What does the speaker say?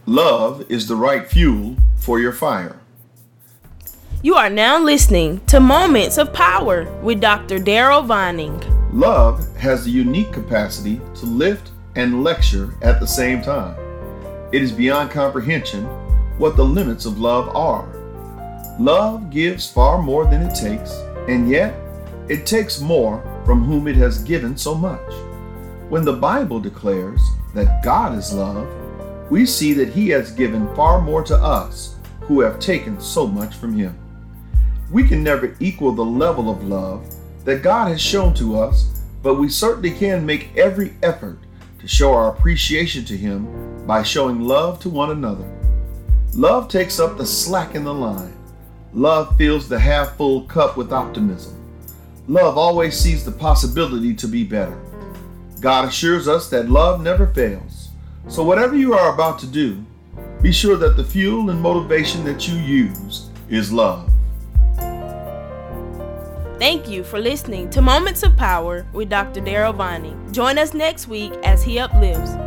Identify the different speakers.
Speaker 1: Love is the right fuel for your fire.
Speaker 2: You are now listening to Moments of Power with Dr. Daryl Vining.
Speaker 1: Love has the unique capacity to lift and lecture at the same time. It is beyond comprehension what the limits of love are. Love gives far more than it takes, and yet it takes more from whom it has given so much. When the Bible declares that God is love, we see that He has given far more to us who have taken so much from Him. We can never equal the level of love that God has shown to us, but we certainly can make every effort to show our appreciation to Him by showing love to one another. Love takes up the slack in the line. Love fills the half-full cup with optimism. Love always sees the possibility to be better. God assures us that love never fails. So whatever you are about to do, be sure that the fuel and motivation that you use is love.
Speaker 2: Thank you for listening to Moments of Power with Dr. Daryl Vining. Join us next week as he uplifts.